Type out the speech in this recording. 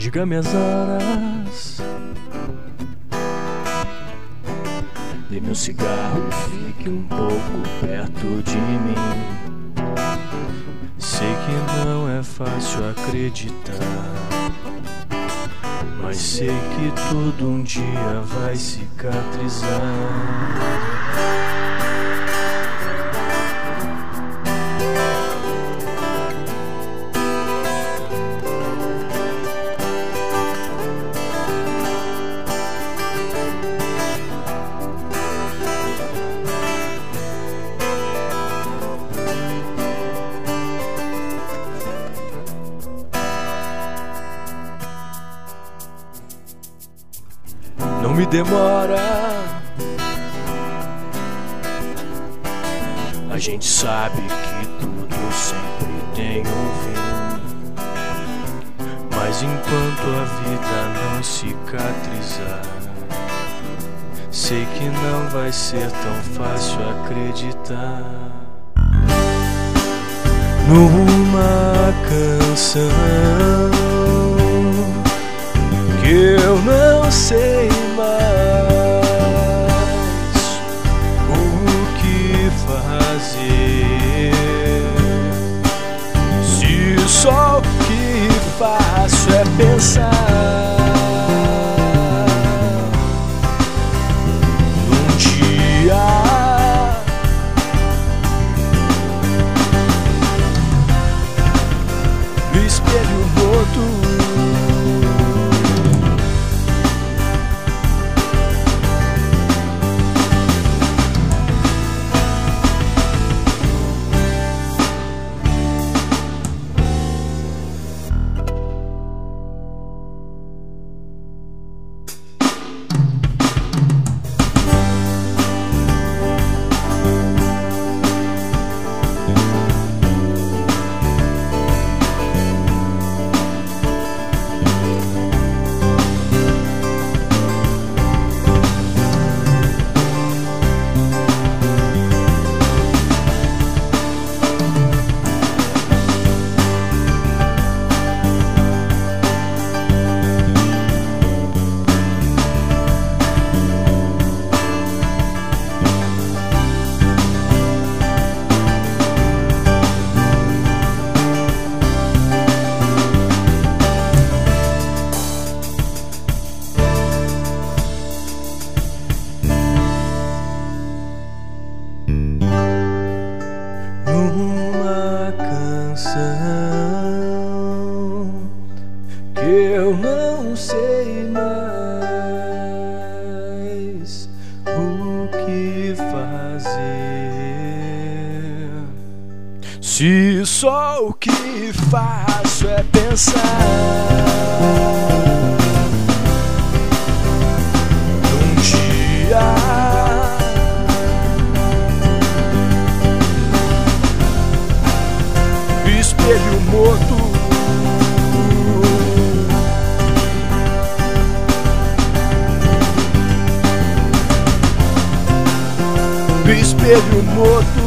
Diga-me as horas, dê-me um cigarro e fique um pouco perto de mim. Sei que não é fácil acreditar, mas sei que tudo um dia vai cicatrizar. Não me demora, a gente sabe que tudo sempre tem um fim, mas enquanto a vida não cicatrizar, sei que não vai ser tão fácil acreditar numa canção que eu não sei mais o que fazer, se só o que faço é pensar num dia no espelho roto. Uma canção que eu não sei mais o que fazer, se só o que faço é pensar num dia espelho morto, espelho morto.